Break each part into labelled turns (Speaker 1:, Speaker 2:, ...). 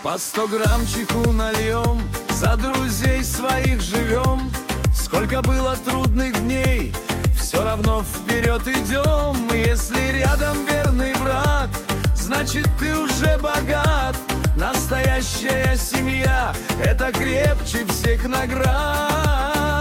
Speaker 1: По 100 граммчику нальем, за друзей своих живем. Сколько было трудных дней, все равно вперед идем. Если рядом верный брат, значит ты уже богат. Настоящая семья — это крепче всех наград.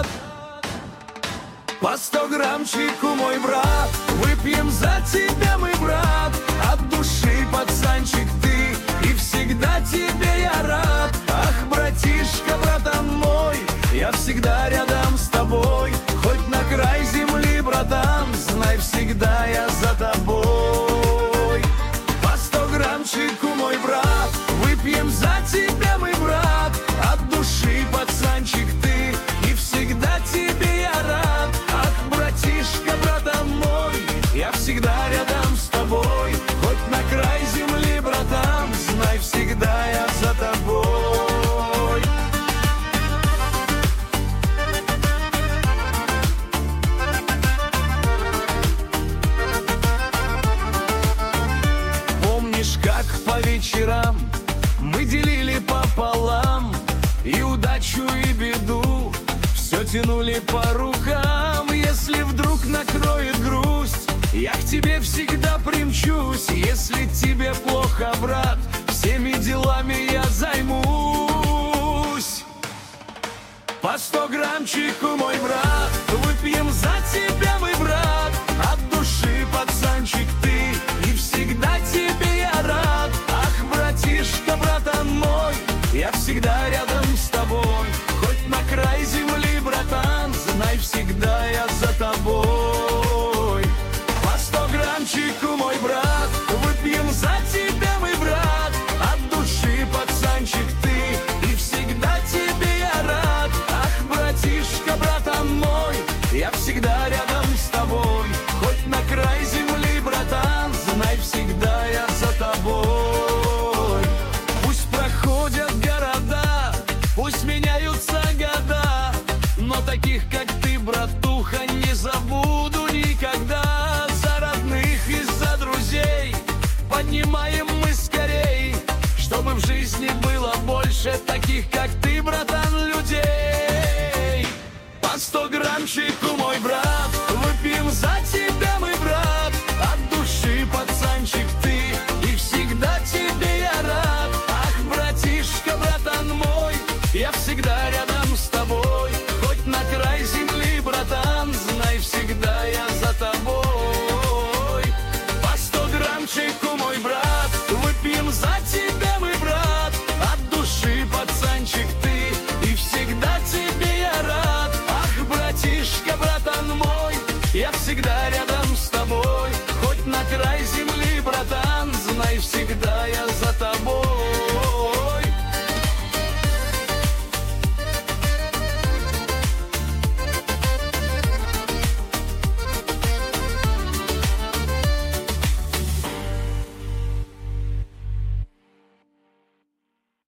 Speaker 1: По 100 граммчику, мой брат, выпьем за тебя, мой брат. От души, пацанчик, ты, и всегда тебе я рад. Ах, братишка, братан мой, я всегда рядом с тобой. Хоть на край земли, братан, знай, всегда я за тобой. По 100 граммчику, мой брат, выпьем за тебя, мой брат. От души, пацанчик, ты, и всегда тебе я рад. Ах, братишка, братан мой, я всегда рядом с тобой. Хоть на край земли, братан, знай, всегда я за тобой. Помнишь, как по вечерам мы делили пополам и удачу, и беду все тянули по рукам. Если вдруг накроет грусть, я к тебе всегда примчусь. Если тебе плохо, брат, всеми делами я займусь. По 100 граммчику, мой брат, выпьем за тебя, мой брат. От души, пацанчик, ты, и всегда тебе я рад. Ах, братишка, братан мой, я всегда рядом с тобой. Хоть на край земли, братан, знай, всегда я за тобой. По 100 граммчику, мой брат, выпьем за тебя, мой брат. От души, пацанчик, ты, и всегда тебе я рад. Ах, братишка, братан мой, я всегда рядом с тобой. Хоть на край земли, братан, знай, всегда я за тобой. Пусть проходят города, пусть меняются года, но таких, как ты, братуха, не забуду никогда. За родных и за друзей поднимаем мы скорей, чтобы в жизни было больше таких, как ты, братан, людей.